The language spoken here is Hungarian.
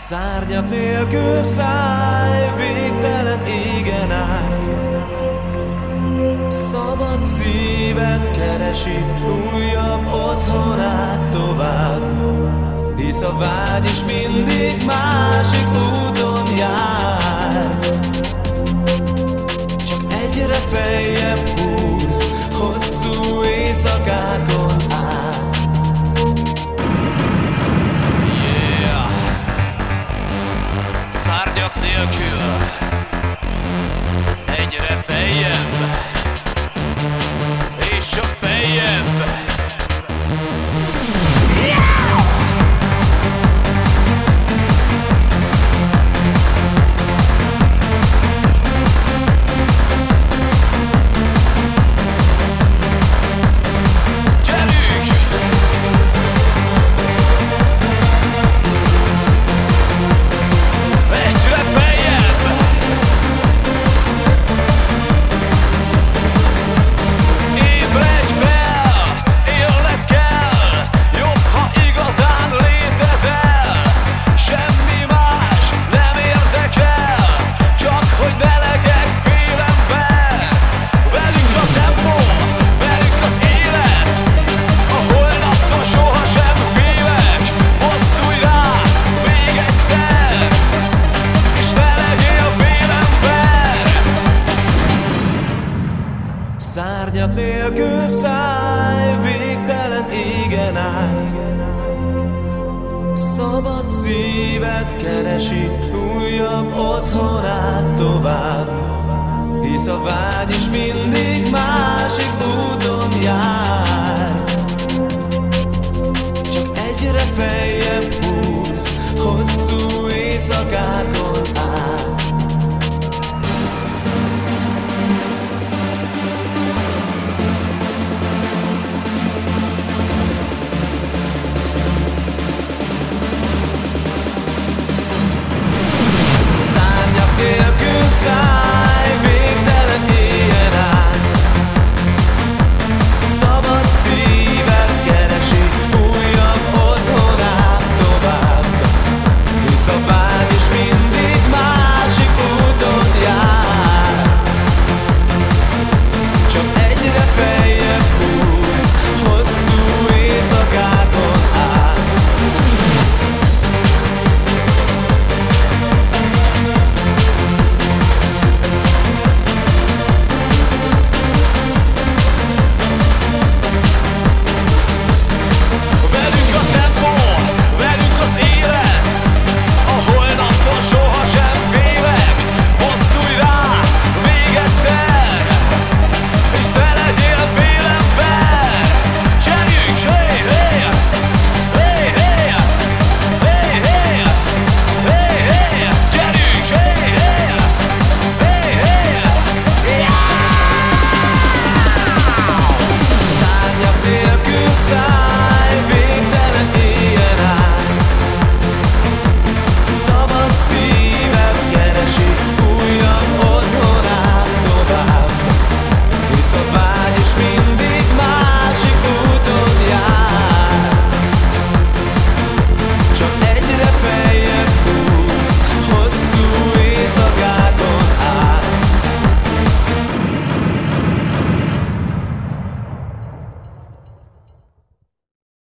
Szárnyak nélkül szállj végtelen égen át. Szabad szíved keresi újabb otthonát tovább, hisz a vágy is mindig másik úton jár. Csak egyre feljebb húz, hosszú éjszakákon át. Yeah! Szárnyak nélkül egyre feljebb, és csak feljebb. Szárnyak nélkül szállj végtelen égen át. Szabad szíved keresi újabb otthonát tovább, hisz a vágy is mindig másik úton jár. Csak egyre feljebb húz, hosszú éjszakák